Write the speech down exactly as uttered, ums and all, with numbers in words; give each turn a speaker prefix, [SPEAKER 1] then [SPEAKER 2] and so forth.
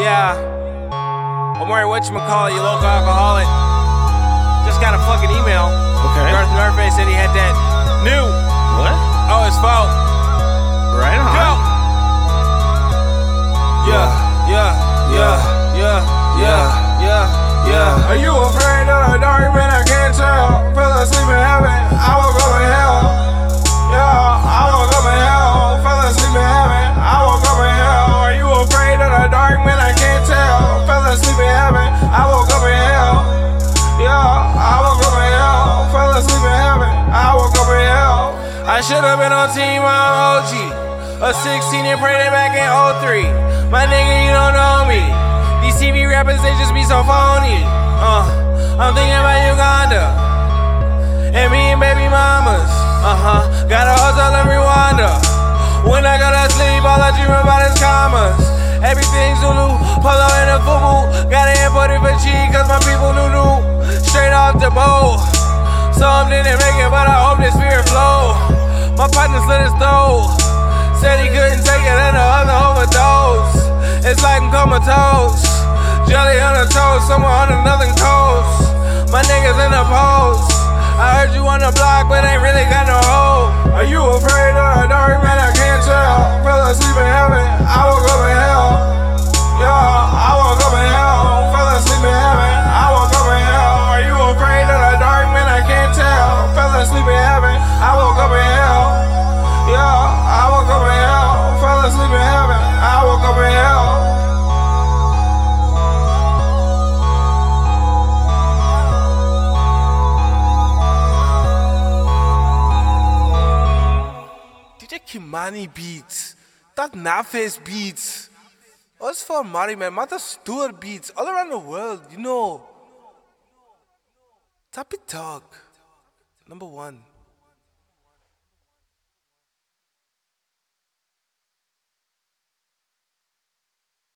[SPEAKER 1] Yeah. I'm worried whatchamacallit, you local alcoholic. Just got a fucking email.
[SPEAKER 2] Okay.
[SPEAKER 1] Darth Nerdface said he had that new.
[SPEAKER 2] What?
[SPEAKER 1] Oh, his fault.
[SPEAKER 2] Right on.
[SPEAKER 1] Go. Yeah, yeah, yeah, yeah, yeah, yeah, yeah. Are you afraid of the dark, man? I can't tell. Fell asleep in heaven, I woke up in hell. Yeah, I woke up in hell. Fell asleep in heaven, I woke up in hell. Are you afraid of the dark, man? I can't tell. Fell asleep in heaven, I woke up in hell. Yeah, I woke up in hell. Fell asleep in heaven, I woke up in hell. I should've been on team, I'm O G. A sixteen and prayed it back in oh three. My nigga, you don't know me. These T V rappers, they just be so phony. Uh, I'm thinking about Uganda and me and baby mamas. Uh-huh, got a hotel in Rwanda. When I go to sleep, all I dream about is commas. Everything Zulu, polo and a fubu. Gotta import it for cheap, cause my people knew new. Straight off the boat. Some didn't make it, but I hope this spirit flow. My partner slit his throat. Said he couldn't take it and the other overdose. It's like I'm comatose. Jelly on the toast, somewhere on another coast. My niggas in the post. I heard you on the block, but ain't really got no hope. Are you afraid of the dark, man? I can't tell. Fell asleep in heaven, I woke up in hell. Yeah, I woke up in hell. Fell asleep in heaven, I woke up in hell. Are you afraid of the dark, man? I can't tell. Fell asleep in heaven, I woke up in hell. Yeah, I woke up in hell. Fell asleep in heaven, I woke up in hell. D J Kimani beats, dat Nafes beats. Us for Mari man, Martha Stewart beats all around the world, you know. Tapi Talk, number one.